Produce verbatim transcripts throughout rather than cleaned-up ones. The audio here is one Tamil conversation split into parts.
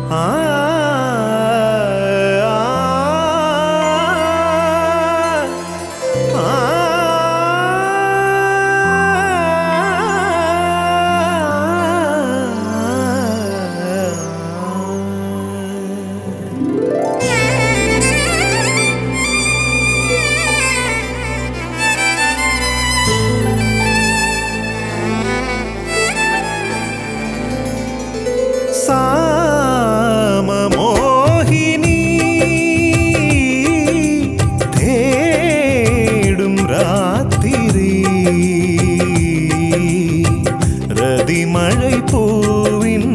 சாமமோகினி தேடும் ராத்திரி ரதிமழை பூவின்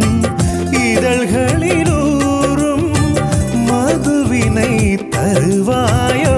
இதழ்களிலூறும் மதுவினை தருவாயோ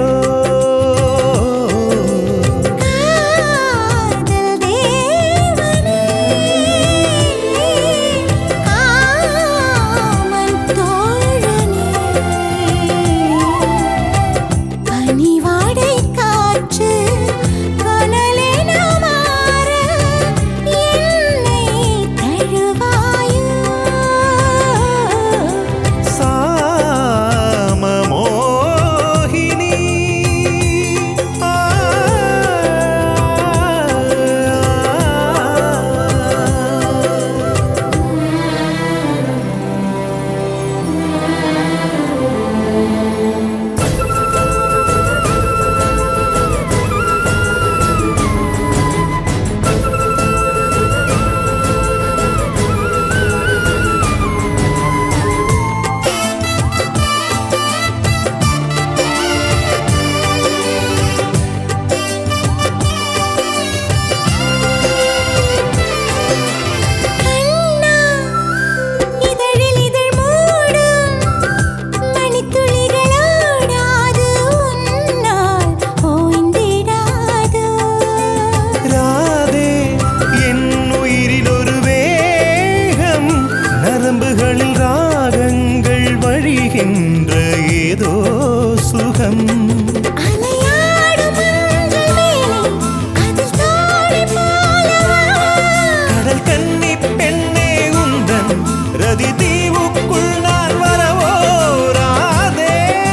நரம்புகளில் ராகங்கள் வழிகின்ற ஏதோ சுகம் கடல் கன்னி பெண்ணே உந்தன் ரதி தீவுக்குள் நான் வரவோ ராதே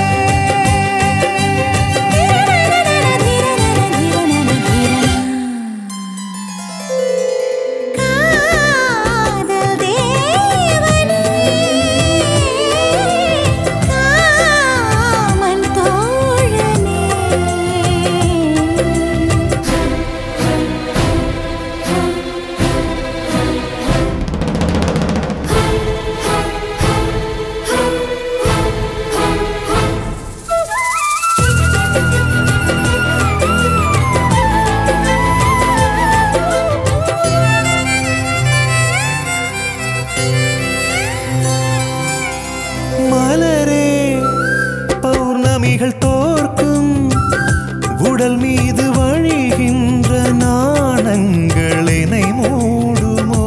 மலரே பௌர்ணமிகள் தோற்கும் உடல் மீது வழிகின்ற நாணங்களினை மூடுமோ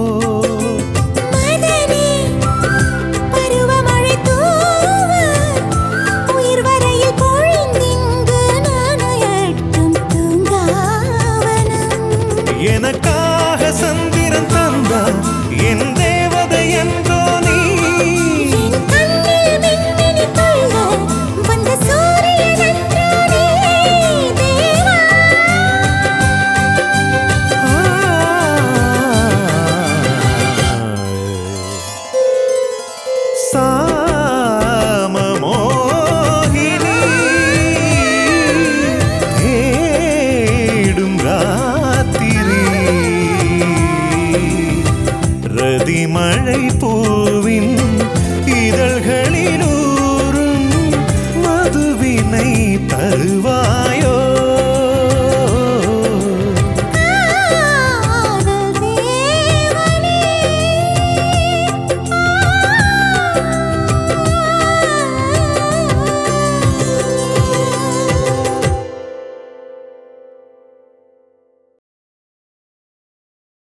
பருவமழை தூவ உயிர் வரையில் பொழிந்திங்கு நாணயட்டும் தூங்காவனம் எனக்காக சந்திரன் தந்தான் என் தேவதை என்றோ நீ சாமமோகினி தேடும் ராத்திரி ரதிமழை பூவின் இதழ்களிலூறும் மதுவினை தருவாய்